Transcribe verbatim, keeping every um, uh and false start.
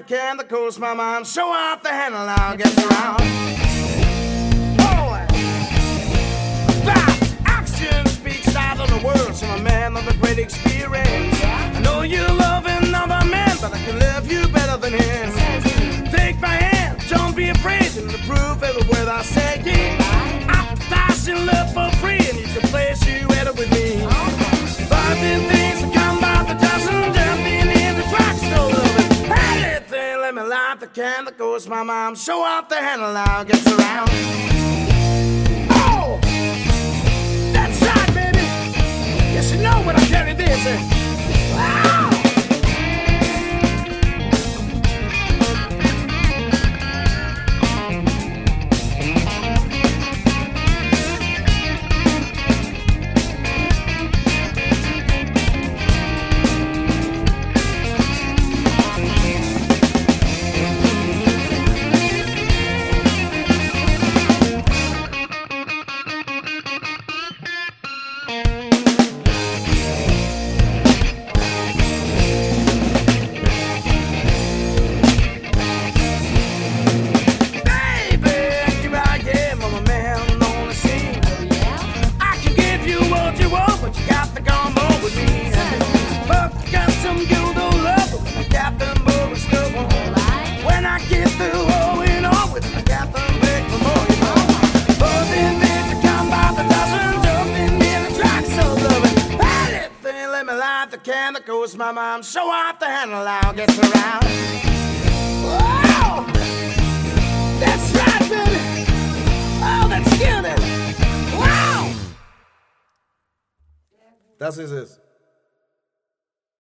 can that cools my mind. Show off the handle now, gets around. Oh, that action speaks out of the words from a man of a great experience. I know you love another man, but I can love you better than him. Take my hand, don't be afraid, and to prove every word I say. I'm passing love for free, and you can place you better with me. Finding things that come by the dozen, jumping in the tracks, so love it. Anything, let me light the candle that goes my mind. Show off the handle now, gets around. Oh, that's right, baby. Yes, you know when I carry this. Wow. Can that goes my mind. Show off the handle now, gets around. Wow, that's right, baby. Oh, that's good. Wow. Das ist es.